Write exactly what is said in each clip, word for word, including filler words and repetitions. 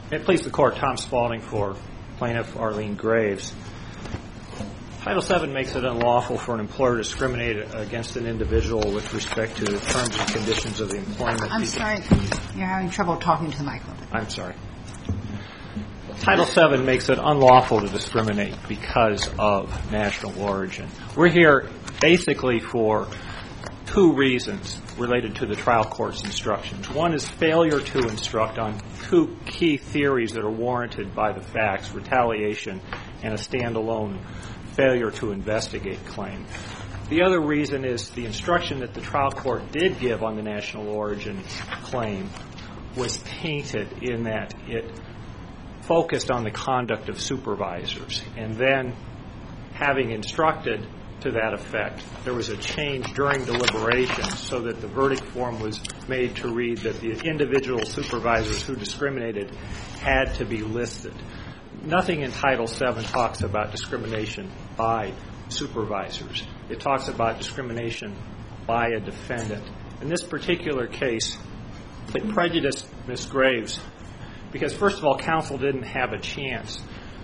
May it please the Court, Tom Spaulding for Plaintiff Arlene Graves. Title seven makes it unlawful for an employer to discriminate against an individual with respect to the terms and conditions of the employment. I'm sorry, you're having trouble talking to the microphone. I'm sorry. Title seven makes it unlawful to discriminate because of national origin. We're here basically for two reasons related to the trial court's instructions. One is failure to instruct on two key theories that are warranted by the facts, retaliation and a standalone failure to investigate claim. The other reason is the instruction that the trial court did give on the national origin claim was tainted in that it focused on the conduct of supervisors. And then, having instructed to that effect, there was a change during deliberations so that the verdict form was made to read that the individual supervisors who discriminated had to be listed. Nothing in Title seven talks about discrimination by supervisors. It talks about discrimination by a defendant. In this particular case, it prejudiced Miz Graves because, first of all, counsel didn't have a chance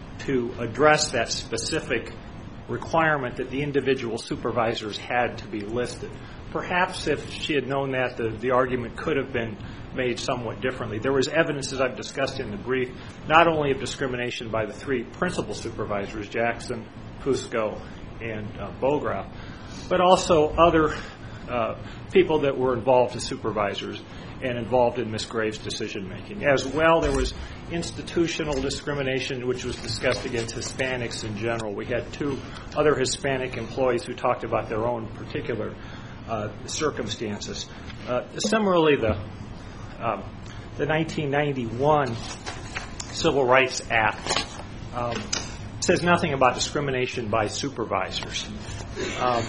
to address that specific requirement that the individual supervisors had to be listed. Perhaps if she had known that, the, the argument could have been made somewhat differently. There was evidence, as I've discussed in the brief, not only of discrimination by the three principal supervisors, Jackson, Fusco, and uh, Bogra, but also other uh, people that were involved as supervisors and involved in Miz Graves' decision-making. As well, there was institutional discrimination, which was discussed against Hispanics in general. We had two other Hispanic employees who talked about their own particular uh, circumstances. Uh, similarly, the um, the nineteen ninety-one Civil Rights Act um, says nothing about discrimination by supervisors. Um,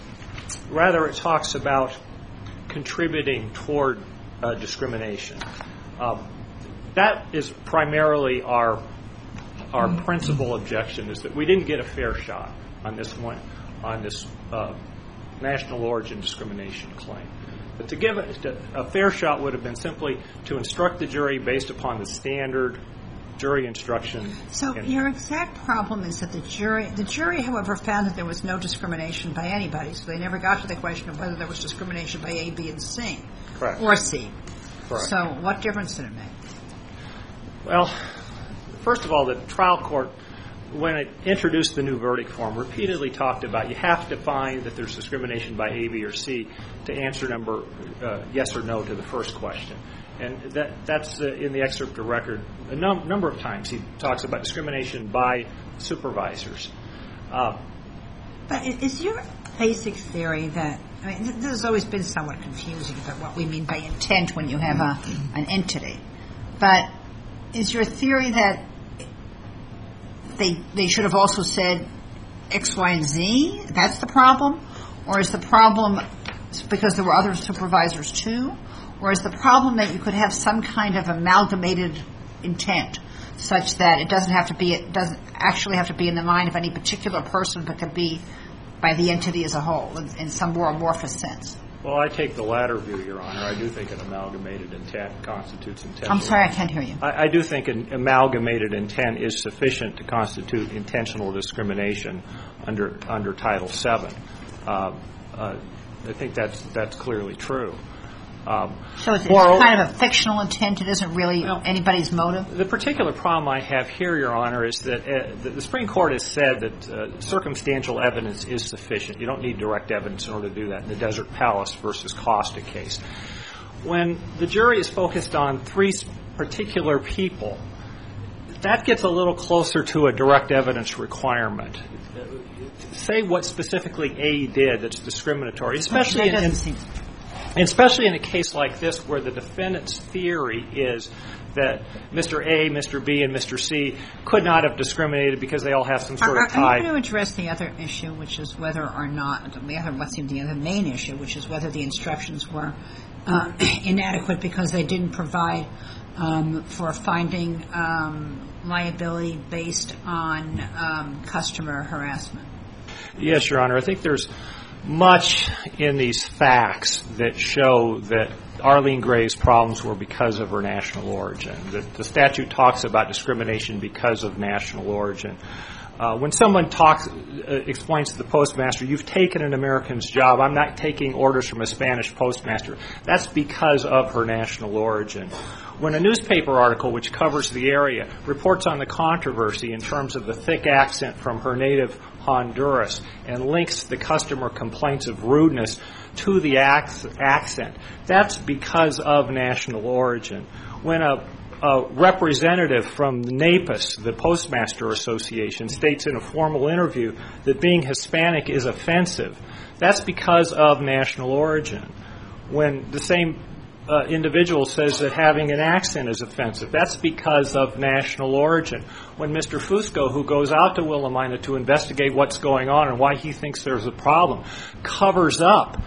rather, it talks about contributing toward uh, discrimination. Um, that is primarily our our principal objection, is that we didn't get a fair shot on this one, on this uh, national origin discrimination claim. But to give it a fair shot would have been simply to instruct the jury based upon the standard jury instruction. So your exact problem is that the jury, the jury, however, found that there was no discrimination by anybody, so they never got to the question of whether there was discrimination by A, B, and C. Correct. Or C. Correct. So what difference did it make? Well, first of all, the trial court, when it introduced the new verdict form, repeatedly talked about you have to find that there's discrimination by A, B, or C to answer number uh, yes or no to the first question. And that that's uh, in the excerpt of record a num- number of times. He talks about discrimination by supervisors. Uh, but is your basic theory that, I mean, this has always been somewhat confusing about what we mean by intent when you have a, an entity. But is your theory that they they should have also said X, Y, and Z? That's the problem? Or is the problem because there were other supervisors too? Or is the problem that you could have some kind of amalgamated intent such that it doesn't have to be, it doesn't actually have to be in the mind of any particular person, but could be by the entity as a whole in, in some more amorphous sense? Well, I take the latter view, Your Honor. I do think an amalgamated intent constitutes intentional. I'm sorry, I can't hear you. I, I do think an amalgamated intent is sufficient to constitute intentional discrimination under under Title seven. Uh, uh, I think that's that's clearly true. Um, so it's, it's kind of a fictional intent. It isn't really well, anybody's motive? The particular problem I have here, Your Honor, is that uh, the, the Supreme Court has said that uh, circumstantial evidence is sufficient. You don't need direct evidence in order to do that in the Desert Palace versus Costa case. When the jury is focused on three particular people, that gets a little closer to a direct evidence requirement. Say what specifically A did that's discriminatory, especially that in, seem- especially in a case like this where the defendant's theory is that Mister A, Mister B, and Mister C could not have discriminated because they all have some sort are, of tie. Are you going to address the other issue, which is whether or not, the other, what seemed the other main issue, which is whether the instructions were uh, inadequate because they didn't provide um, for finding um, liability based on um, customer harassment? Yes, Your Honor. I think there's much in these facts that show that Arlene Gray's problems were because of her national origin. The, the statute talks about discrimination because of national origin. Uh, when someone talks, uh, explains to the postmaster, you've taken an American's job, I'm not taking orders from a Spanish postmaster, that's because of her national origin. When a newspaper article which covers the area reports on the controversy in terms of the thick accent from her native Honduras and links the customer complaints of rudeness to the ac- accent, that's because of national origin. When a A representative from NAPIS, the Postmaster Association, states in a formal interview that being Hispanic is offensive, that's because of national origin. When the same uh, individual says that having an accent is offensive, that's because of national origin. When Mister Fusco, who goes out to Willamina to investigate what's going on and why he thinks there's a problem, covers up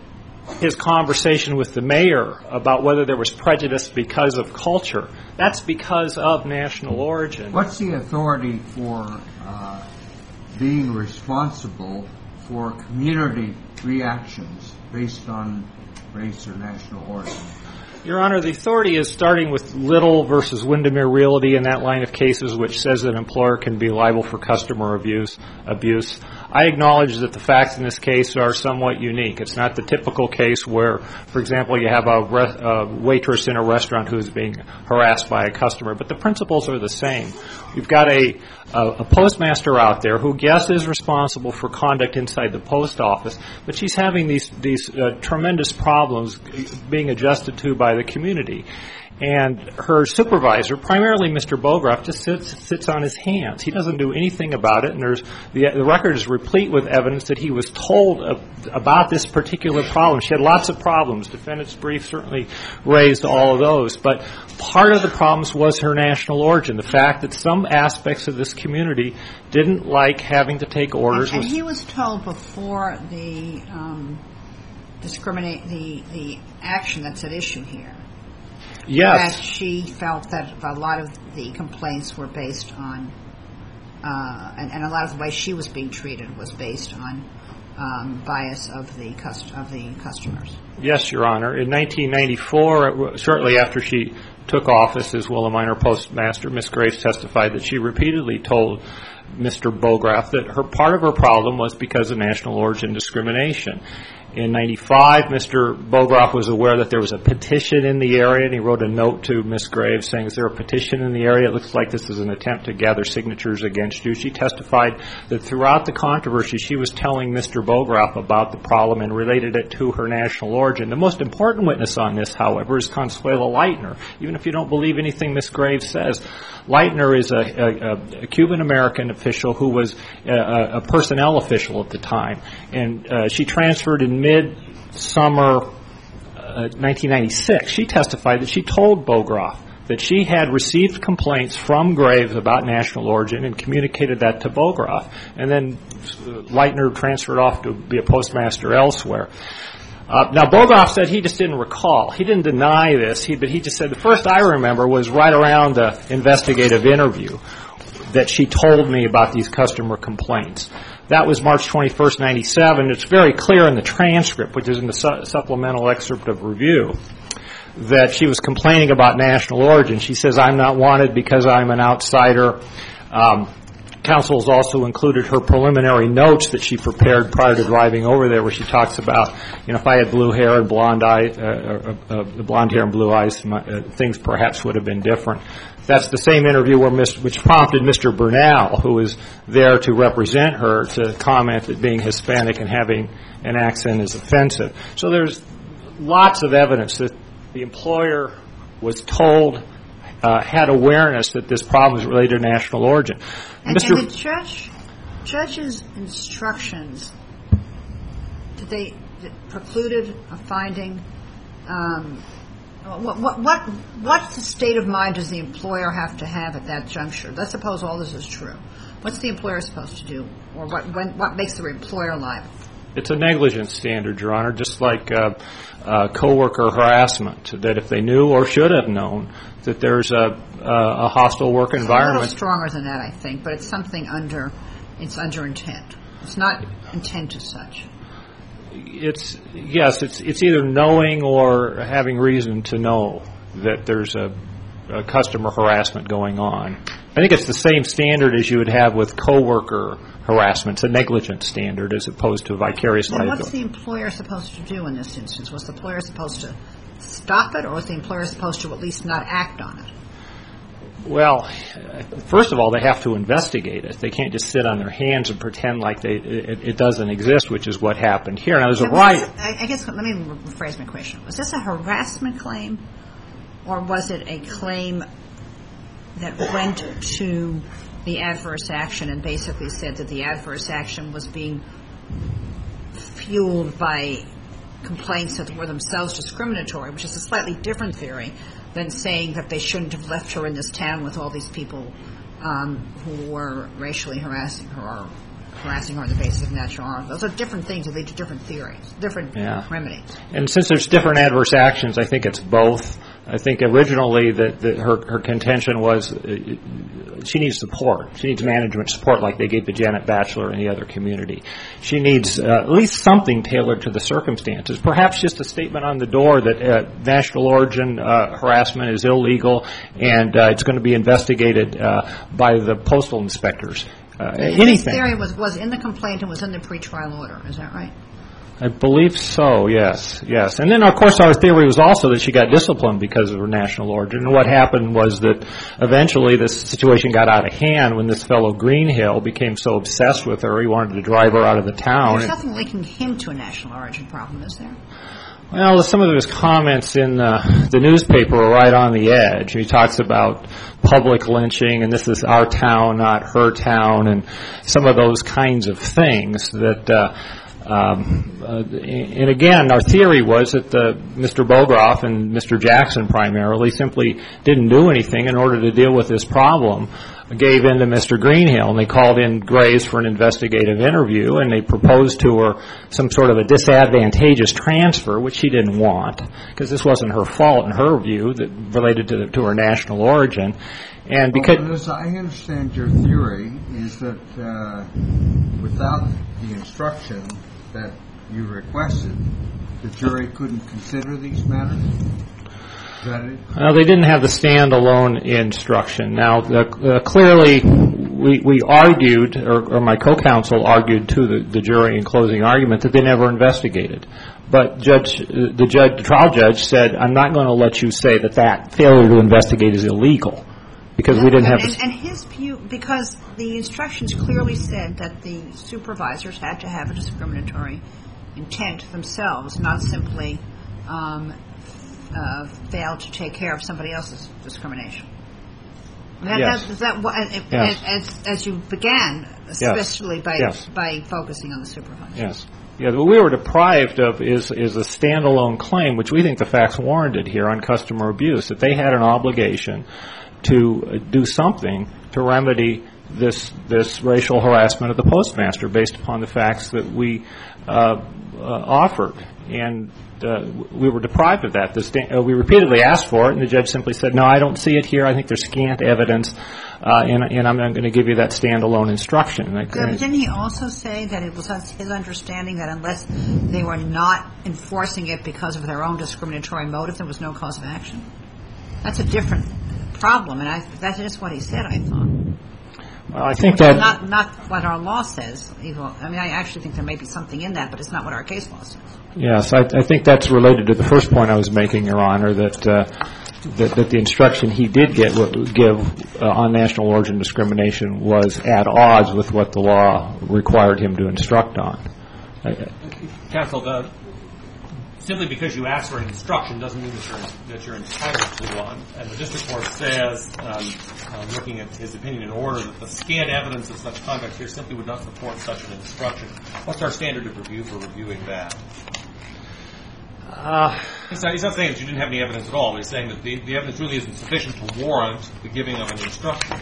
his conversation with the mayor about whether there was prejudice because of culture, that's because of national origin. What's the authority for uh, being responsible for community reactions based on race or national origin? Your Honor, the authority is starting with Little versus Windermere Realty in that line of cases, which says that an employer can be liable for customer abuse. abuse. I acknowledge that the facts in this case are somewhat unique. It's not the typical case where, for example, you have a, re- a waitress in a restaurant who is being harassed by a customer, but the principles are the same. We've got a, a, a postmaster out there who, yes, is responsible for conduct inside the post office, but she's having these, these uh, tremendous problems being adjusted to by the community. And her supervisor, primarily Mister Bogroff, just sits, sits on his hands. He doesn't do anything about it, and there's the, the record is replete with evidence that he was told of, about this particular problem. She had lots of problems. Defendant's brief certainly raised all of those. But part of the problems was her national origin, the fact that some aspects of this community didn't like having to take orders. And, and he was told before the um, discriminate the the action that's at issue here. Yes. That she felt that a lot of the complaints were based on, uh, and, and a lot of the way she was being treated was based on um, bias of the cust- of the customers. Yes, Your Honor. In nineteen ninety-four, shortly after she took office as Willamina postmaster, Miz Graves testified that she repeatedly told Mister Bogroff that her part of her problem was because of national origin discrimination. In ninety-five, Mister Bogroff was aware that there was a petition in the area, and he wrote a note to Miz Graves saying, is there a petition in the area? It looks like this is an attempt to gather signatures against you. She testified that throughout the controversy, she was telling Mister Bogroff about the problem and related it to her national origin. The most important witness on this, however, is Consuelo Leitner. Even if you don't believe anything Miz Graves says, Leitner is a, a, a Cuban-American official who was a, a personnel official at the time, and uh, she transferred in mid-summer uh, nineteen ninety-six. She testified that she told Bogroff that she had received complaints from Graves about national origin and communicated that to Bogroff. And then uh, Leitner transferred off to be a postmaster elsewhere. Uh, now, Bogroff said he just didn't recall. He didn't deny this, he, but he just said, the first I remember was right around the investigative interview that she told me about these customer complaints. That was March twenty-first, ninety-seven. It's very clear in the transcript, which is in the su- supplemental excerpt of review, that she was complaining about national origin. She says, I'm not wanted because I'm an outsider. Um, Counsel has also included her preliminary notes that she prepared prior to driving over there, where she talks about, you know, if I had blue hair and blonde eye, uh, uh, uh, blonde hair and blue eyes, my, uh, things perhaps would have been different. That's the same interview where Miss, which prompted Mister Bernal, who was there to represent her, to comment that being Hispanic and having an accent is offensive. So there's lots of evidence that the employer was told, uh, had awareness that this problem is related to national origin. And, Mister and the judge, judge's instructions, did they did precluded a finding? Um, what, what, what, what state of mind does the employer have to have at that juncture? Let's suppose all this is true. What's the employer supposed to do, or what, when, what makes the employer liable? It's a negligence standard, Your Honor, just like uh, uh, coworker harassment, that if they knew or should have known that there's a, a, a hostile work environment. It's a little stronger than that, I think, but it's something under, it's under intent. It's not intent as such. it's yes, it's it's either knowing or having reason to know that there's a, a customer harassment going on. I think it's the same standard as you would have with coworker harassment. It's a negligence standard as opposed to a vicarious Then liability. what's the employer supposed to do in this instance? Was the employer supposed to stop it, or was the employer supposed to at least not act on it? Well, first of all, they have to investigate it. They can't just sit on their hands and pretend like they it, it doesn't exist, which is what happened here. Now, there's a So right. was this- I I guess, let me rephrase my question. Was this a harassment claim, or was it a claim that went to the adverse action and basically said that the adverse action was being fueled by complaints that were themselves discriminatory, which is a slightly different theory than saying that they shouldn't have left her in this town with all these people um, who were racially harassing her or harassing her on the basis of natural harm. Those are different things that lead to different theories, different Yeah. remedies. And since there's different adverse actions, I think it's both. I think originally that, that her, her contention was uh, she needs support. She needs management support like they gave to Janet Batchelor and the other community. She needs uh, at least something tailored to the circumstances, perhaps just a statement on the door that uh, national origin uh, harassment is illegal and uh, it's going to be investigated uh, by the postal inspectors. Uh, This anything. theory was, was in the complaint and was in the pretrial order. Is that right? I believe so, yes, yes. And then, of course, our theory was also that she got disciplined because of her national origin. And what happened was that eventually this situation got out of hand when this fellow Greenhill became so obsessed with her, he wanted to drive her out of the town. There's nothing linking him to a national origin problem, is there? Well, some of his comments in the, the newspaper are right on the edge. He talks about public lynching, and this is our town, not her town, and some of those kinds of things that... Uh, Um, uh, and again, our theory was that the, Mister Bogroff and Mister Jackson primarily simply didn't do anything in order to deal with this problem, gave in to Mister Greenhill, and they called in Graves for an investigative interview, and they proposed to her some sort of a disadvantageous transfer, which she didn't want, because this wasn't her fault in her view, that related to, the, to her national origin. And because well, as I understand your theory is that uh, without the instruction that you requested, the jury couldn't consider these matters? Is that it? Well, they didn't have the standalone instruction. Now, the, uh, clearly, we, we argued, or, or my co-counsel argued to the, the jury in closing argument that they never investigated. But judge, the judge, the trial judge said, "I'm not going to let you say that that failure to investigate is illegal." Because we didn't have... And, and his view, because the instructions clearly said that the supervisors had to have a discriminatory intent themselves, not simply um, uh, fail to take care of somebody else's discrimination. That, Yes. that, that, that, Yes. as, as you began, especially by Yes. by focusing on the supervisors. Yes. Yeah, what we were deprived of is is a standalone claim, which we think the facts warranted here on customer abuse, that they had an obligation to do something to remedy this this racial harassment of the postmaster based upon the facts that we uh, uh, offered. And uh, we were deprived of that. The sta- uh, we repeatedly asked for it, and the judge simply said, "No, I don't see it here. I think there's scant evidence, uh, and, and I'm not going to give you that standalone instruction." And I, But didn't he also say that it was his understanding that unless they were not enforcing it because of their own discriminatory motive, there was no cause of action? That's a different problem, and I, that is what he said, I thought. well, I think that... Not, not what our law says. Even, I mean, I actually think there may be something in that, but it's not what our case law says. Yes, I, I think that's related to the first point I was making, Your Honor, that uh, that, that the instruction he did get give uh, on national origin discrimination was at odds with what the law required him to instruct on. I, Counsel, the, simply because you ask for an instruction doesn't mean that you're, that you're entitled to one. And the district court says, um, uh, looking at his opinion in order, that the scant evidence of such conduct here simply would not support such an instruction. What's our standard of review for reviewing that? Uh, He's not, he's not saying that you didn't have any evidence at all. He's saying that the, the evidence really isn't sufficient to warrant the giving of an instruction.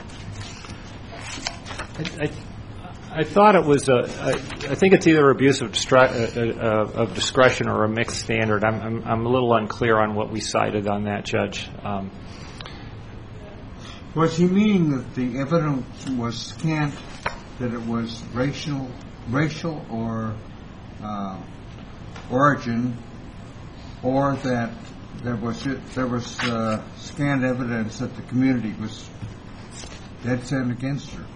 I, I, I thought it was a, I, I think it's either abuse of, distra- uh, uh, of discretion or a mixed standard. I'm, I'm, I'm a little unclear on what we cited on that, Judge. Um, Was he meaning that the evidence was scant, that it was racial, racial or uh, origin, or that there was there was uh, scant evidence that the community was dead set against her.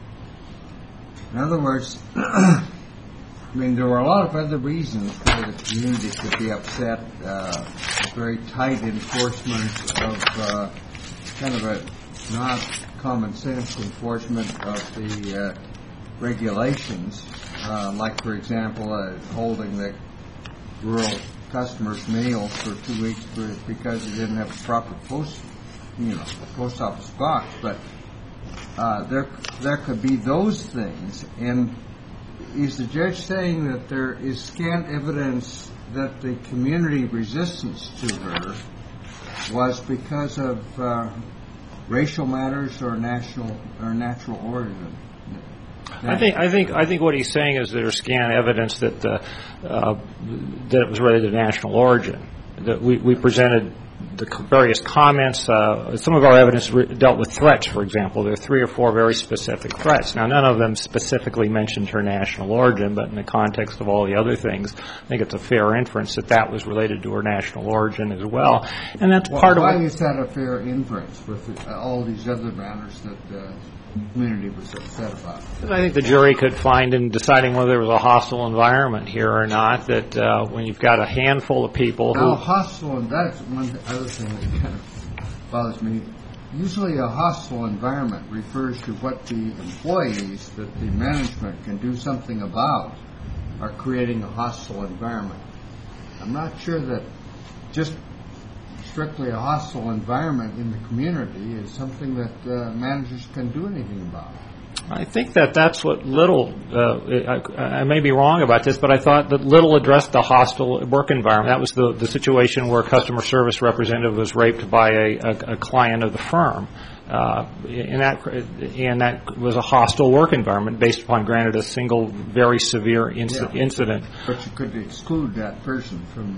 In other words, I mean, there were a lot of other reasons why the community could be upset. Uh, very tight enforcement of uh, kind of a not common sense enforcement of the uh, regulations, uh, like, for example, uh, holding the rural customers' mail for two weeks for, because they didn't have a proper post, you know, post office box. But uh, there, there could be those things. And is the judge saying that there is scant evidence that the community resistance to her was because of uh, racial matters or national or natural origin? I think I think I think what he's saying is there's scant evidence that uh, uh, that it was related to national origin. That we, we presented the various comments. Uh, some of our evidence re- dealt with threats, for example. There are three or four very specific threats. Now, none of them specifically mentioned her national origin, but in the context of all the other things, I think it's a fair inference that that was related to her national origin as well. And that's well, part why of. Why is that a fair inference with uh, all these other matters that the community was upset about? I think the jury could find in deciding whether there was a hostile environment here or not that uh, when you've got a handful of people who. Now, hostile, and that's one other thing that kind of bothers me. Usually a hostile environment refers to what the employees that the management can do something about are creating a hostile environment. I'm not sure that just strictly a hostile environment in the community is something that uh, managers can do anything about. I think that that's what Little, uh, I, I may be wrong about this, but I thought that Little addressed the hostile work environment. That was the, the situation where a customer service representative was raped by a, a, a client of the firm. Uh, and that and that was a hostile work environment based upon, granted, a single very severe inc- yeah. incident. But you could exclude that person from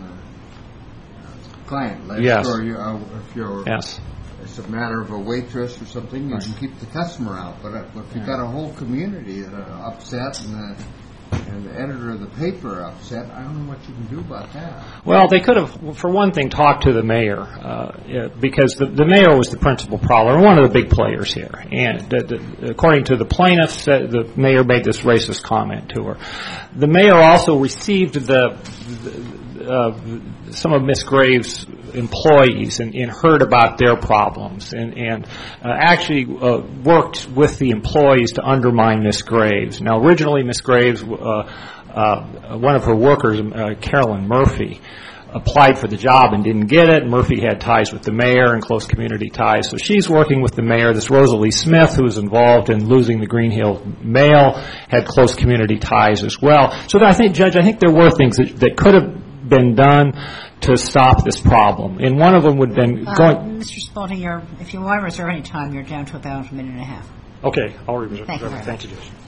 the client list. Yes. Or you, uh, if you're, yes. it's a matter of a waitress or something, you can keep the customer out. But if you've got a whole community that are upset and the, and the editor of the paper are upset, I don't know what you can do about that. Well, they could have, for one thing, talked to the mayor, uh, because the, the mayor was the principal problem, one of the big players here. And the, the, according to the plaintiffs, uh, the mayor made this racist comment to her. The mayor also received the, the uh, some of Miss Graves' employees and, and heard about their problems and, and uh, actually uh, worked with the employees to undermine Miss Graves. Now, originally, Miss Graves, uh, uh, one of her workers, uh, Carolyn Murphy, applied for the job and didn't get it. Murphy had ties with the mayor and close community ties. So she's working with the mayor. This Rosalie Smith, who was involved in losing the Green Hill Mail, had close community ties as well. So I think, Judge, I think there were things that, that could have been done to stop this problem. And one of them would have been uh, going... Mister Spalding, you're, if you want to reserve any time, you're down to about a minute and a half. Okay, I'll reserve. Thank you very Thank much. you, Judge.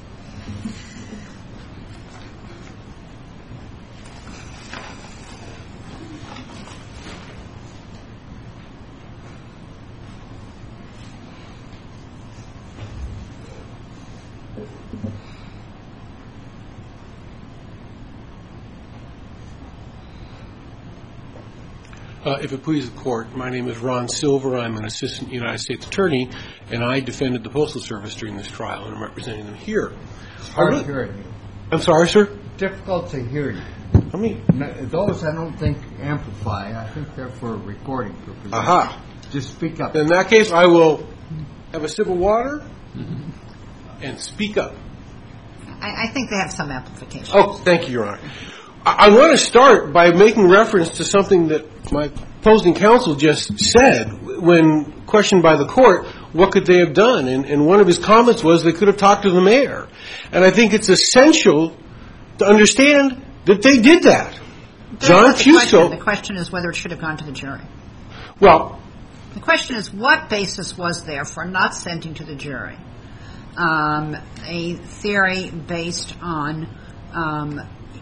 Uh, if it pleases the court, my name is Ron Silver. I'm an assistant United States attorney, and I defended the Postal Service during this trial, and I'm representing them here. It's hard really, hearing you. I'm sorry, sir? Difficult to hear you. I mean, those I don't think amplify. I think they're for recording purposes. Aha. Just speak up. In that case, I will have a sip of water and speak up. I, I think they have some amplification. Oh, thank you, Your Honor. I, I want to start by making reference to something that my opposing counsel just said when questioned by the court, what could they have done? And, and one of his comments was they could have talked to the mayor. And I think it's essential to understand that they did that. That's John not the question. Fuso. The question is whether it should have gone to the jury. Well, the question is what basis was there for not sending to the jury um, a theory based on um,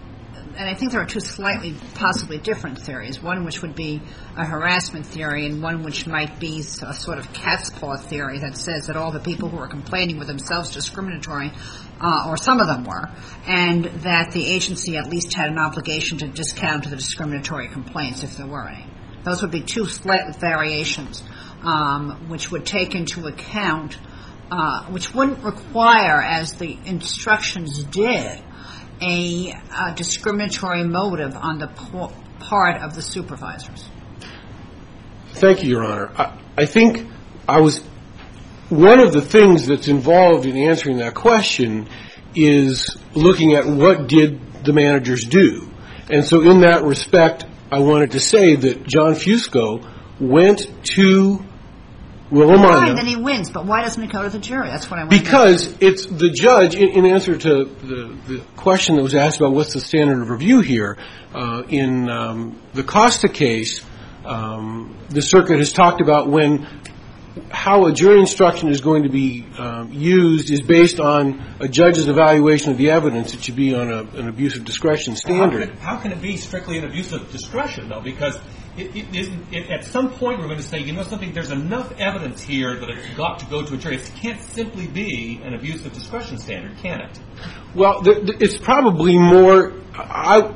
and I think there are two slightly, possibly different theories. One which would be a harassment theory, and one which might be a sort of cat's paw theory that says that all the people who are complaining were themselves discriminatory, uh, or some of them were, and that the agency at least had an obligation to discount the discriminatory complaints if there were any. Those would be two slight variations, um, which would take into account, uh, which wouldn't require, as the instructions did, a, a discriminatory motive on the po- part of the supervisors. Thank you, Your Honor. I, I think I was one of the things that's involved in answering that question is looking at what did the managers do. And so in that respect, I wanted to say that John Fusco went to Willamina. Fine, then he wins, but why doesn't it go to the jury? That's what I want to know. Because it's the judge, in, in answer to the, the question that was asked about what's the standard of review here, uh, in um, the Costa case, um, the circuit has talked about when how a jury instruction is going to be um, used is based on a judge's evaluation of the evidence. It should be on a, an abuse of discretion standard. How can, it, how can it be strictly an abuse of discretion, though? Because it, it isn't, it, at some point we're going to say, you know something, there's enough evidence here that it's got to go to a jury. It can't simply be an abuse of discretion standard, can it? Well, the, the, it's probably more, I,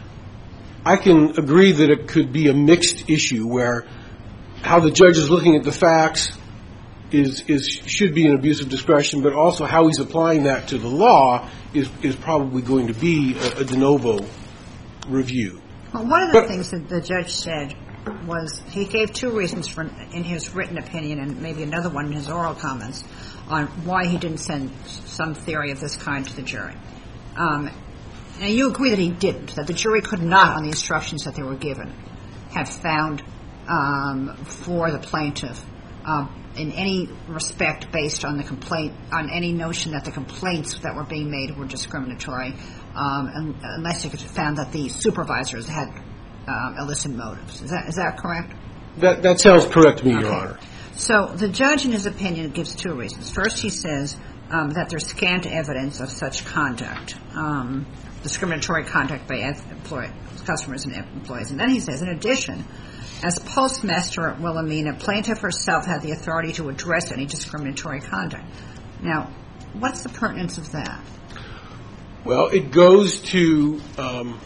I can agree that it could be a mixed issue where how the judge is looking at the facts is, is should be an abuse of discretion, but also how he's applying that to the law is, is probably going to be a, a de novo review. Well, one of the but, things that the judge said was he gave two reasons for, in his written opinion and maybe another one in his oral comments on why he didn't send some theory of this kind to the jury. Um, and you agree that he didn't, that the jury could not, on the instructions that they were given, have found um, for the plaintiff um, in any respect based on the complaint, on any notion that the complaints that were being made were discriminatory, um, unless it found that the supervisors had um, illicit motives. Is that is that correct? That that sounds correct to me, okay. Your Honor. So the judge, in his opinion, gives two reasons. First, he says um, that there's scant evidence of such conduct, um, discriminatory conduct by employ- customers and employees. And then he says, in addition, as postmaster at Wilhelmina, plaintiff herself had the authority to address any discriminatory conduct. Now, what's the pertinence of that? Well, it goes to um,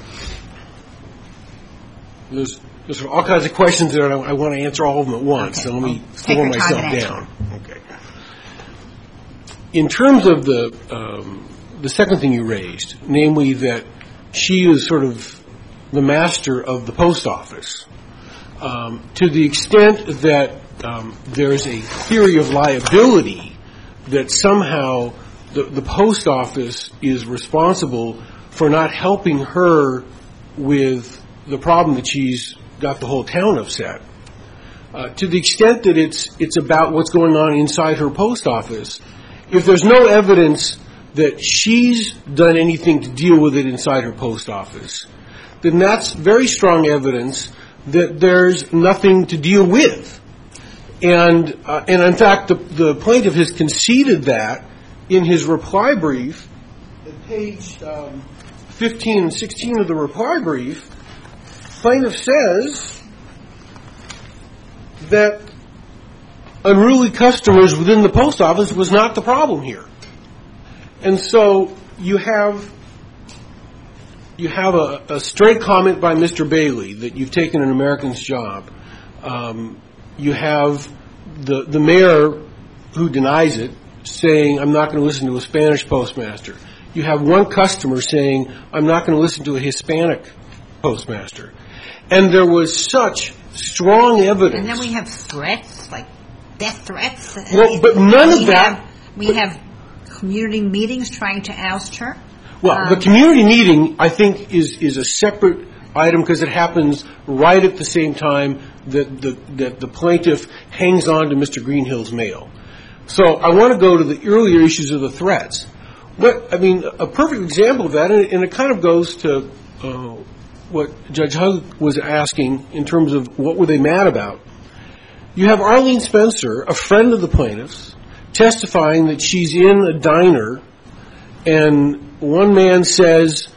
there's, there's all kinds of questions there, and I, I want to answer all of them at once. Okay. So let me Well, slow myself down. Okay. In terms of the um, the second thing you raised, namely that she is sort of the master of the post office, um, to the extent that um, there is a theory of liability that somehow the, the post office is responsible for not helping her with the problem that she's got the whole town upset. Uh, to the extent that it's it's about what's going on inside her post office, if there's no evidence that she's done anything to deal with it inside her post office, then that's very strong evidence that there's nothing to deal with. And uh, and in fact, the, the plaintiff has conceded that in his reply brief, at page um, fifteen and sixteen of the reply brief. Plaintiff says that unruly customers within the post office was not the problem here. And so you have you have a, a straight comment by Mister Bailey that you've taken an American's job. Um, you have the the mayor who denies it, saying, I'm not going to listen to a Spanish postmaster. You have one customer saying, I'm not going to listen to a Hispanic postmaster. And there was such strong evidence. And then we have threats, like death threats. Well, but none we of that. Have, we have community meetings trying to oust her. Well, um, the community meeting, I think, is is a separate item because it happens right at the same time that the that the plaintiff hangs on to Mister Greenhill's mail. So I want to go to the earlier issues of the threats. What I mean, a perfect example of that, and it, and it kind of goes to uh, what Judge Hugg was asking in terms of what were they mad about. You have Arlene Spencer, a friend of the plaintiff's, testifying that she's in a diner, and one man says,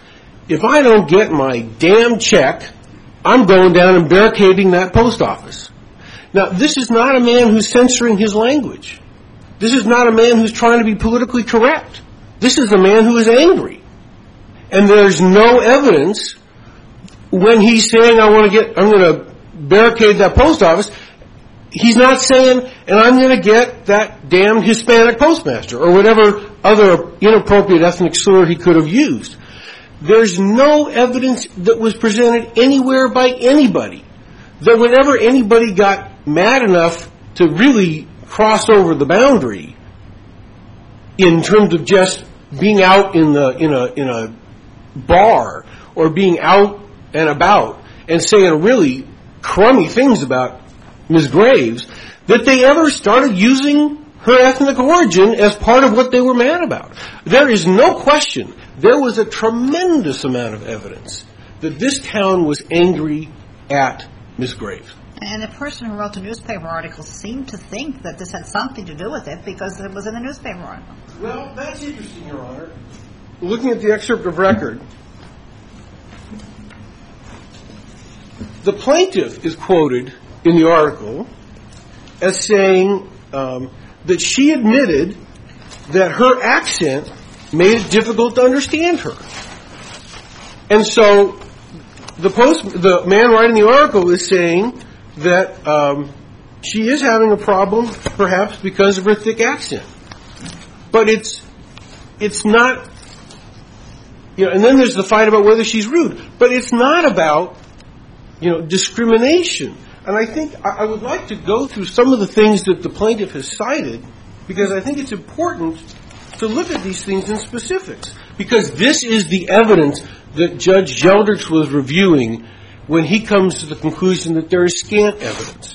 if I don't get my damn check, I'm going down and barricading that post office. Now, this is not a man who's censoring his language. This is not a man who's trying to be politically correct. This is a man who is angry. And there's no evidence when he's saying, I want to get, I'm going to barricade that post office. He's not saying, and I'm going to get that damn Hispanic postmaster or whatever other inappropriate ethnic slur he could have used. There's no evidence that was presented anywhere by anybody that whenever anybody got mad enough to really cross over the boundary in terms of just being out in the in a in a bar or being out and about and saying really crummy things about Miz Graves, that they ever started using her ethnic origin as part of what they were mad about. There is no question. There was a tremendous amount of evidence that this town was angry at Miz Graves. And the person who wrote the newspaper article seemed to think that this had something to do with it because it was in the newspaper article. Well, that's interesting, Your Honor. Looking at the excerpt of record, the plaintiff is quoted in the article as saying um, that she admitted that her accent made it difficult to understand her. And so the post, the man writing the article is saying that um, she is having a problem, perhaps because of her thick accent. But it's it's not, you know. And then there's the fight about whether she's rude. But it's not about, you know, discrimination. And I think I, I would like to go through some of the things that the plaintiff has cited, because I think it's important to look at these things in specifics. Because this is the evidence that Judge Geldrich was reviewing when he comes to the conclusion that there is scant evidence.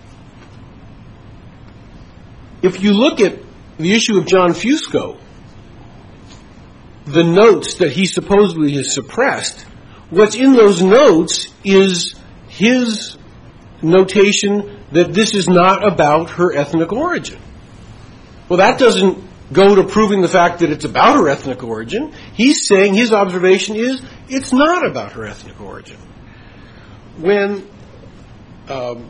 If you look at the issue of John Fusco, the notes that he supposedly has suppressed, what's in those notes is his notation that this is not about her ethnic origin. Well, that doesn't go to proving the fact that it's about her ethnic origin. He's saying his observation is it's not about her ethnic origin. When um,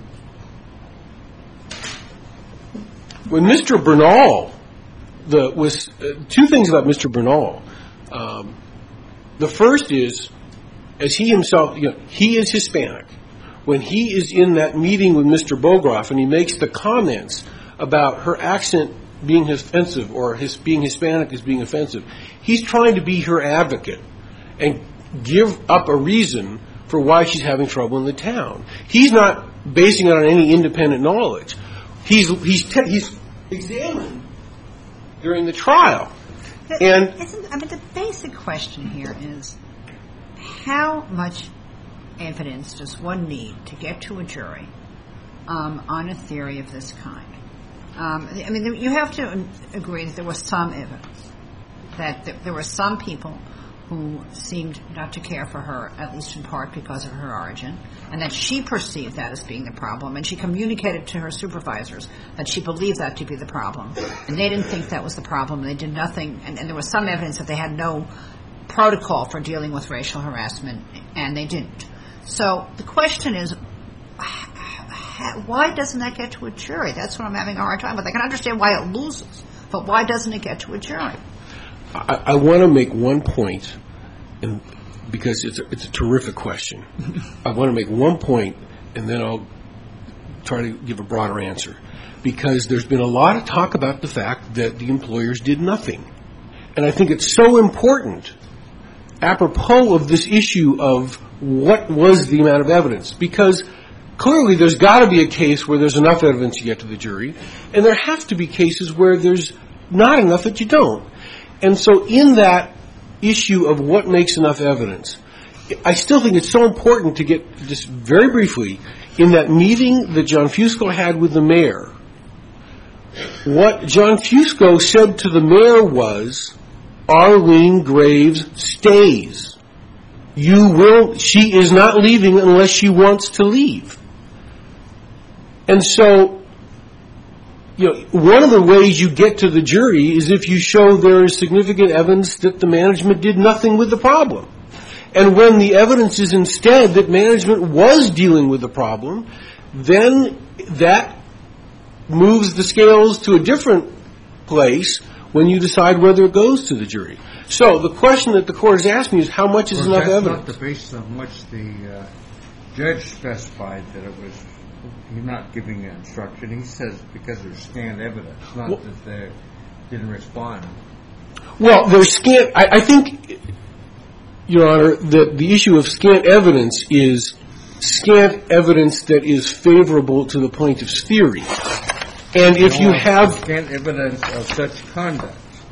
when Mister Bernal, the was uh, two things about Mister Bernal. Um, the first is, as he himself, you know, he is Hispanic. When he is in that meeting with Mister Bogroff and he makes the comments about her accent being offensive or his being Hispanic as being offensive, he's trying to be her advocate and give up a reason for why she's having trouble in the town. He's not basing it on any independent knowledge. He's he's te- he's examined during the trial. The, and isn't, I mean, the basic question here is how much evidence does one need to get to a jury um, on a theory of this kind? Um, I mean, you have to agree that there was some evidence that th- there were some people who seemed not to care for her, at least in part because of her origin, and that she perceived that as being the problem, and she communicated to her supervisors that she believed that to be the problem, and they didn't think that was the problem, and they did nothing, and, and there was some evidence that they had no protocol for dealing with racial harassment, and they didn't. So the question is, why doesn't that get to a jury? That's what I'm having a hard time with. I can understand why it loses, but why doesn't it get to a jury? I, I want to make one point, and because it's a, it's a terrific question. I want to make one point, and then I'll try to give a broader answer. Because there's been a lot of talk about the fact that the employers did nothing. And I think it's so important, apropos of this issue of what was the amount of evidence. Because clearly there's got to be a case where there's enough evidence to get to the jury, and there have to be cases where there's not enough that you don't. And so in that issue of what makes enough evidence, I still think it's so important to get, just very briefly, in that meeting that John Fusco had with the mayor, what John Fusco said to the mayor was, Arlene Graves stays. You will, she is not leaving unless she wants to leave. And so, you know, one of the ways you get to the jury is if you show there is significant evidence that the management did nothing with the problem. And when the evidence is instead that management was dealing with the problem, then that moves the scales to a different place when you decide whether it goes to the jury. So the question that the court has asked me is how much is Well, enough that's evidence? not the basis on which the uh, judge specified that it was, he's not giving an instruction. He says because there's scant evidence, not Well- that they didn't respond. Well, there's scant. I, I think, Your Honor, that the issue of scant evidence is scant evidence that is favorable to the plaintiff's theory. And if you No, have, scant evidence of such conduct.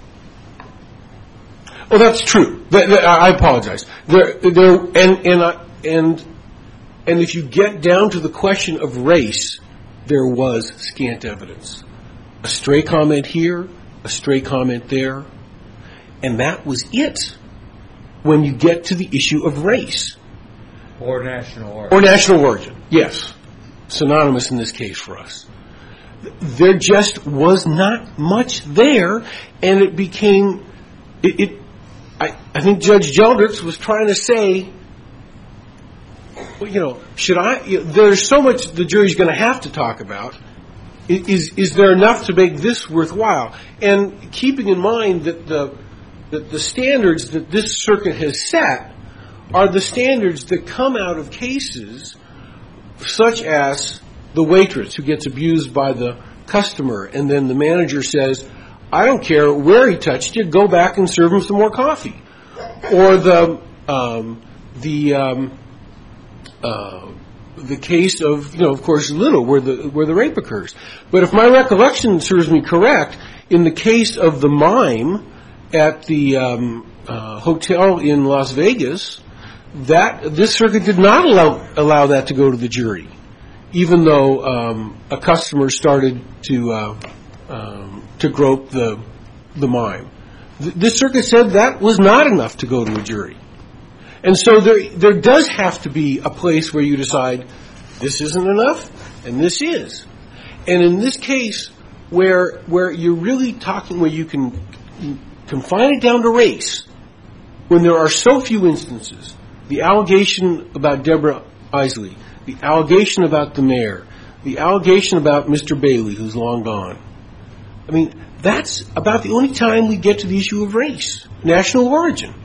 well, that's true. That, that, I apologize. There, there, and and uh, and and if you get down to the question of race, there was scant evidence. A stray comment here, a stray comment there, and that was it. When you get to the issue of race Or national origin. or national origin, yes, synonymous in this case for us. There just was not much there, and it became, it, it I, I think Judge Jeldricks was trying to say, well, you know, should I, you know, there's so much the jury's going to have to talk about. Is, is there enough to make this worthwhile? And keeping in mind that the, that the standards that this circuit has set are the standards that come out of cases such as the waitress who gets abused by the customer, and then the manager says, I don't care where he touched you, go back and serve him some more coffee. Or the um, the um, uh, the case of, you know, of course, Little, where the where the rape occurs. But if my recollection serves me correct, in the case of the mime at the um, uh, hotel in Las Vegas, that this circuit did not allow allow that to go to the jury, even though um, a customer started to uh, um, to grope the the mime. Th- this circuit said that was not enough to go to a jury, and so there there does have to be a place where you decide this isn't enough and this is, and in this case where where you're really talking where you can confine it down to race, when there are so few instances. The allegation about Deborah Isley, the allegation about the mayor, the allegation about Mister Bailey, who's long gone. I mean, that's about the only time we get to the issue of race, national origin.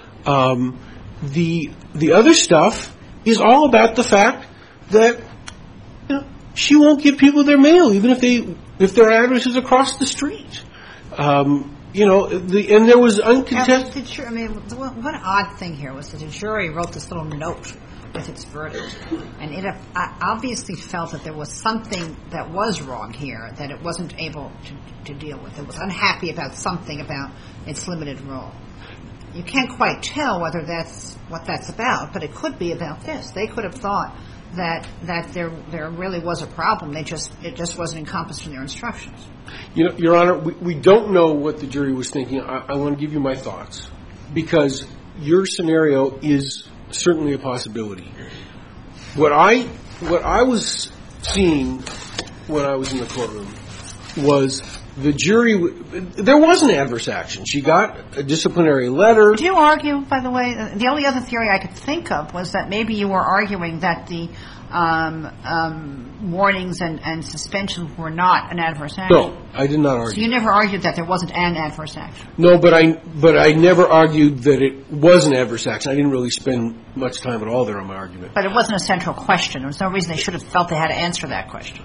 Um, the the other stuff is all about the fact that, you know, she won't give people their mail, even if they if their address is across the street. Um, You know, the, and there was uncontested. Now, the ju- I mean, the one, one odd thing here was that the jury wrote this little note with its verdict, and it uh, obviously felt that there was something that was wrong here that it wasn't able to, to deal with. It was unhappy about something about its limited role. You can't quite tell whether that's what that's about, but it could be about this. They could have thought that that there there really was a problem. They just it just wasn't encompassed in their instructions. You know, Your Honor, we, we don't know what the jury was thinking. I, I want to give you my thoughts, because your scenario is certainly a possibility. What I what I was seeing when I was in the courtroom was the jury. There was an adverse action. She got a disciplinary letter. Did you argue, by the way, the only other theory I could think of was that maybe you were arguing that the um, um, warnings and, and suspensions were not an adverse action? No, I did not argue. So you never argued that there wasn't an adverse action? No, but I but I never argued that it was an adverse action. I didn't really spend much time at all there on my argument. But it wasn't a central question. There was no reason they should have felt they had to answer that question.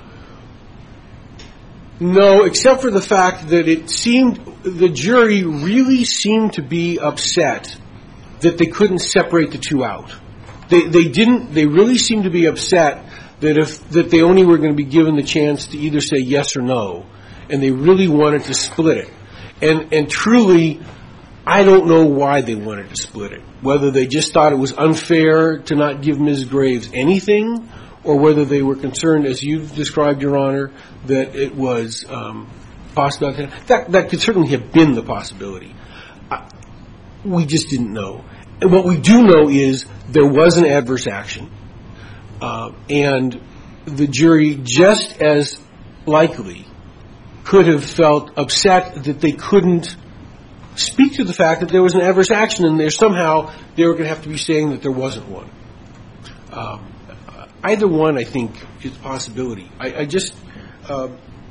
No, except for the fact that it seemed the jury really seemed to be upset that they couldn't separate the two out. They they didn't. They really seemed to be upset that if that they only were going to be given the chance to either say yes or no, and they really wanted to split it. And and truly, I don't know why they wanted to split it. Whether they just thought it was unfair to not give Miz Graves anything, or whether they were concerned, as you've described, Your Honor, that it was um, possible. That that could certainly have been the possibility. I, we just didn't know. And what we do know is there was an adverse action, uh, and the jury just as likely could have felt upset that they couldn't speak to the fact that there was an adverse action and there somehow they were going to have to be saying that there wasn't one. Um, either one, I think, is a possibility. I, I just uh,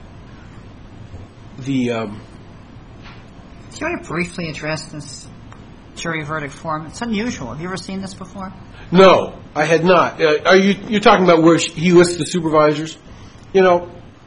the. Um, Do you want to briefly address this jury verdict form? It's unusual. Have you ever seen this before? No, I had not. Uh, are you you're talking about where he lists the supervisors? You know,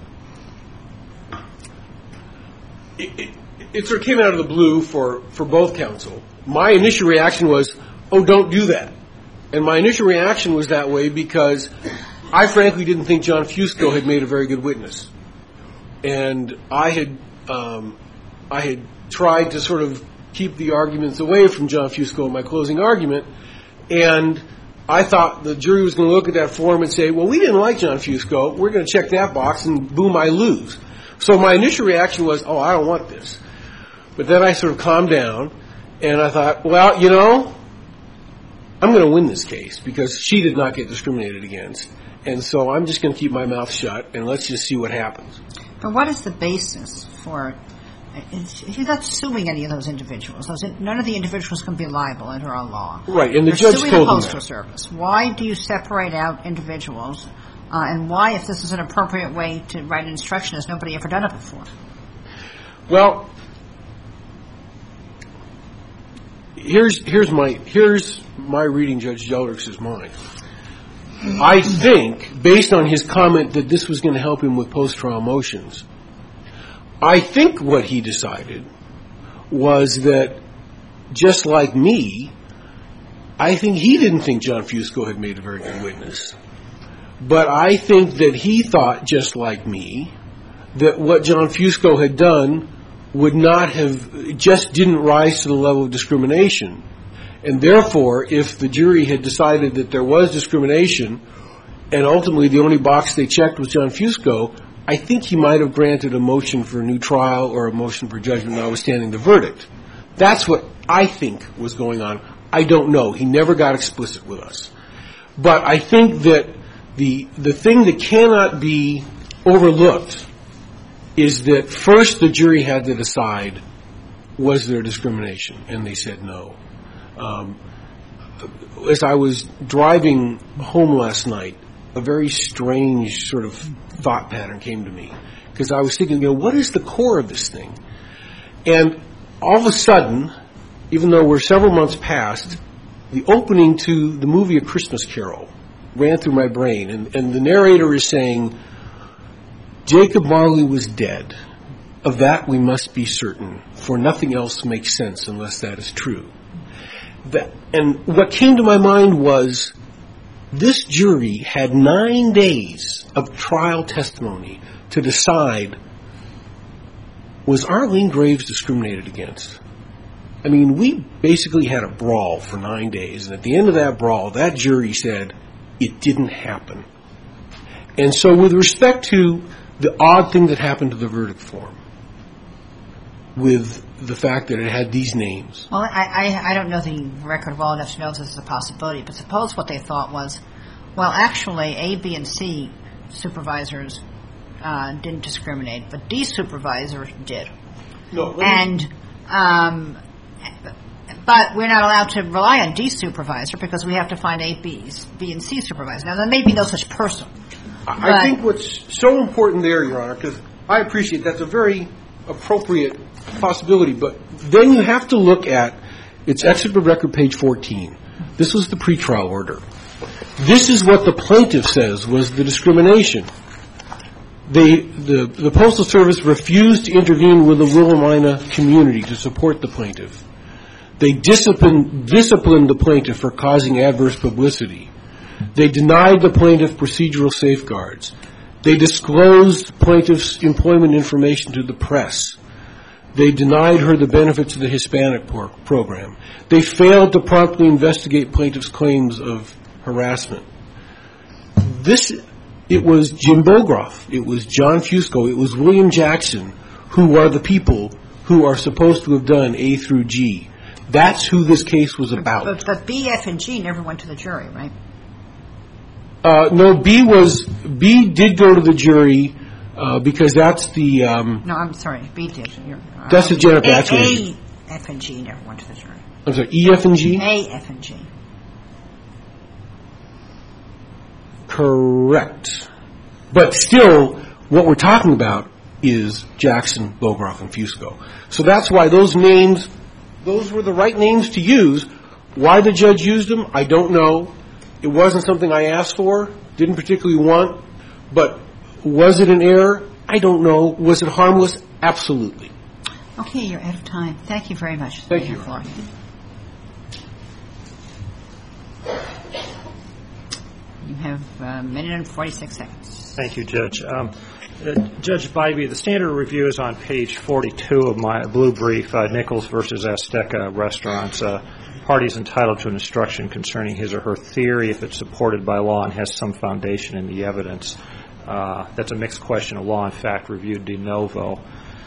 it, it, it sort of came out of the blue for, for both counsel. My initial reaction was, oh, don't do that. And my initial reaction was that way because I frankly didn't think John Fusco had made a very good witness. And I had um, I had tried to sort of keep the arguments away from John Fusco in my closing argument, and I thought the jury was going to look at that form and say, well, we didn't like John Fusco. We're going to check that box, and boom, I lose. So my initial reaction was, oh, I don't want this. But then I sort of calmed down, and I thought, well, you know, I'm going to win this case because she did not get discriminated against. And so I'm just going to keep my mouth shut, and let's just see what happens. But what is the basis for he's not suing any of those individuals. Those in, none of the individuals can be liable under our law. Right, and the They're judge suing told the them Postal that. Service. Why do you separate out individuals, uh, and why, if this is an appropriate way to write an instruction, has nobody ever done it before? Well, here's here's my here's my reading Judge Jeldrich's mind. I think, based on his comment that this was going to help him with post-trial motions, I think what he decided was that, just like me, I think he didn't think John Fusco had made a very good witness. But I think that he thought, just like me, that what John Fusco had done would not have, just didn't rise to the level of discrimination. And therefore, if the jury had decided that there was discrimination, and ultimately the only box they checked was John Fusco, I think he might have granted a motion for a new trial or a motion for judgment notwithstanding the verdict. That's what I think was going on. I don't know. He never got explicit with us. But I think that the the thing that cannot be overlooked is that first the jury had to decide, was there discrimination? And they said no. Um, as I was driving home last night, a very strange sort of thought pattern came to me, because I was thinking, you know, what is the core of this thing? And all of a sudden, even though we're several months past, the opening to the movie A Christmas Carol ran through my brain, and, and the narrator is saying, Jacob Marley was dead. Of that we must be certain, for nothing else makes sense unless that is true. That, and what came to my mind was, this jury had nine days of trial testimony to decide, was Arlene Graves discriminated against? I mean, we basically had a brawl for nine days, and at the end of that brawl, that jury said it didn't happen. And so with respect to the odd thing that happened to the verdict form, with the fact that it had these names. Well, I, I, I don't know the record well enough to know this is a possibility, but suppose what they thought was, well, actually, A, B, and C supervisors uh, didn't discriminate, but D supervisor did. No, and, um, but we're not allowed to rely on D supervisor because we have to find A, B, B, and C supervisor. Now, there may be no such person. I, I think what's so important there, Your Honor, because I appreciate that's a very appropriate possibility, but then you have to look at, it's excerpt of record page fourteen. This was the pretrial order. This is what the plaintiff says was the discrimination. They, the, the Postal Service refused to intervene with the Wilhelmina community to support the plaintiff. They disciplined, disciplined the plaintiff for causing adverse publicity. They denied the plaintiff procedural safeguards. They disclosed plaintiff's employment information to the press. They denied her the benefits of the Hispanic por- program. They failed to promptly investigate plaintiff's claims of harassment. This, it was Jim Bogroff, it was John Fusco, it was William Jackson, who are the people who are supposed to have done A through G. That's who this case was about. But, but B, F, and G never went to the jury, right? Uh, no, B was, B did go to the jury, uh, because that's the, um, No, I'm sorry, B did. You're, uh, that's the Jennifer A, Atchison. F and G never went to the jury. I'm sorry, E, F, and G? A, F, and G. Correct. But still, what we're talking about is Jackson, Bogroff, and Fusco. So that's why those names, those were the right names to use. Why the judge used them, I don't know. It wasn't something I asked for, didn't particularly want. But was it an error? I don't know. Was it harmless? Absolutely. Okay, you're out of time. Thank you very much. Thank you. Floor. You have a minute and forty-six seconds. Thank you, Judge. Um, uh, Judge Bybee, the standard of review is on page forty-two of my blue brief, uh, Nichols versus Azteca Restaurants. Uh, parties entitled to an instruction concerning his or her theory if it's supported by law and has some foundation in the evidence. Uh, that's a mixed question of law and fact reviewed de novo.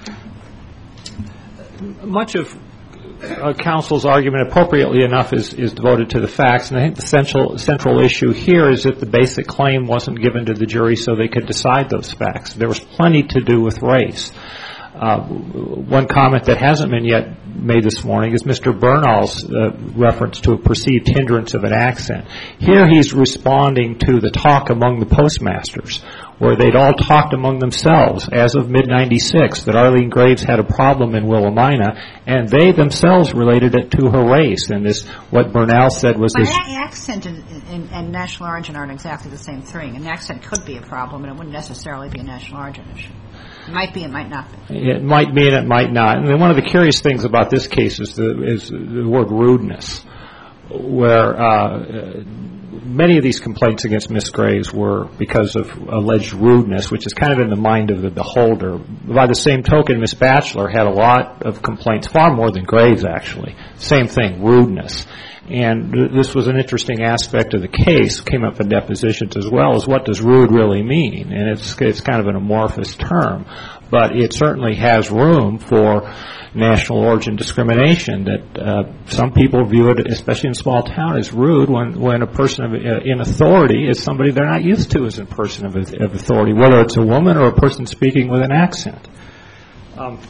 Much of uh, counsel's argument, appropriately enough, is, is devoted to the facts, and I think the central central issue here is that the basic claim wasn't given to the jury so they could decide those facts. There was plenty to do with race. Uh, one comment that hasn't been yet made this morning is Mister Bernal's uh, reference to a perceived hindrance of an accent. Here he's responding to the talk among the postmasters, where they'd all talked among themselves as of mid ninety-six that Arlene Graves had a problem in Willamina, and they themselves related it to her race. And this, what Bernal said was but this. But accent and, and, and national origin aren't exactly the same thing. An accent could be a problem, and it wouldn't necessarily be a national origin issue. It might be, it might not be. It might be and it might not. And then one of the curious things about this case is the, is the word rudeness, where uh, many of these complaints against Miss Graves were because of alleged rudeness, which is kind of in the mind of the beholder. By the same token, Miss Batchelor had a lot of complaints, far more than Graves, actually. Same thing, rudeness. And th- this was an interesting aspect of the case, came up in depositions as well, as what does rude really mean? And it's it's kind of an amorphous term, but it certainly has room for national origin discrimination that uh, some people view it, especially in a small town, as rude when, when a person of, uh, in authority is somebody they're not used to as a person of, of authority, whether it's a woman or a person speaking with an accent. Um,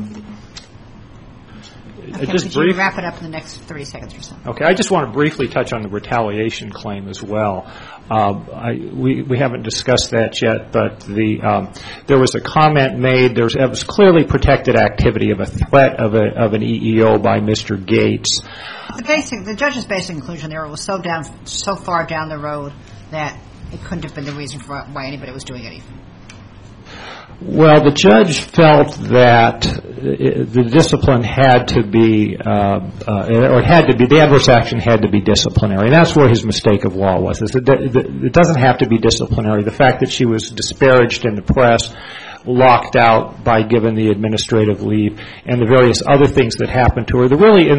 Okay, just could brief, you wrap it up in the next thirty seconds or so? Okay, I just want to briefly touch on the retaliation claim as well. Uh, I, we, we haven't discussed that yet, but the um, there was a comment made. There was, it was clearly protected activity of a threat of, a, of an E E O by Mister Gates. The basic, the judge's basic conclusion there was so down, so far down the road that it couldn't have been the reason for why anybody was doing anything. Well, the judge felt that the discipline had to be, uh, uh, or it had to be, the adverse action had to be disciplinary. And that's where his mistake of law was. Is that it doesn't have to be disciplinary. The fact that she was disparaged in the press, locked out by given the administrative leave, and the various other things that happened to her, that really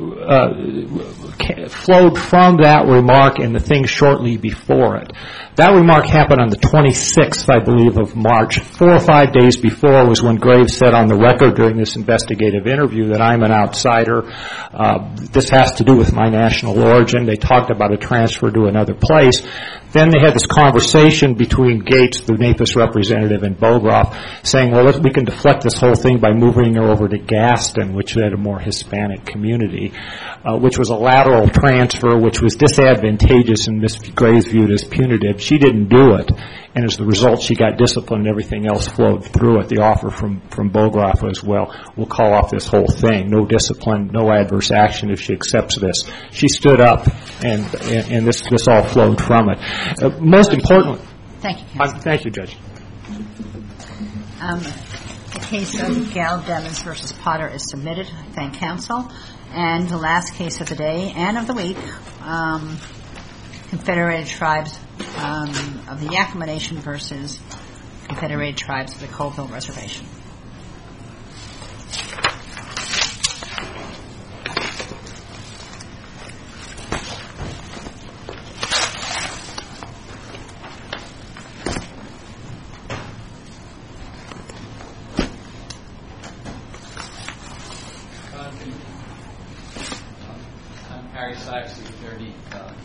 uh, flowed from that remark and the things shortly before it. That remark happened on the twenty-sixth, I believe, of March. Four or five days before was when Graves said on the record during this investigative interview that I'm an outsider. Uh, this has to do with my national origin. They talked about a transfer to another place. Then they had this conversation between Gates, the NAPIS representative, and Bogroff, saying, well, let's, we can deflect this whole thing by moving her over to Gaston, which had a more Hispanic community, uh, which was a lateral transfer, which was disadvantageous and Miz Graves viewed as punitive. She didn't do it, and as the result, she got disciplined and everything else flowed through it. The offer from, from Bogroff was, well, we'll call off this whole thing. No discipline, no adverse action if she accepts this. She stood up, and, and, and this, this all flowed from it. Uh, most importantly, thank you, uh, thank you, Judge. Um, the case of Gal Demons versus Potter is submitted. I thank counsel. And the last case of the day and of the week, um, Confederated Tribes um, of the Yakama Nation versus Confederated Tribes of the Colville Reservation. I'm Harry Sykes, the attorney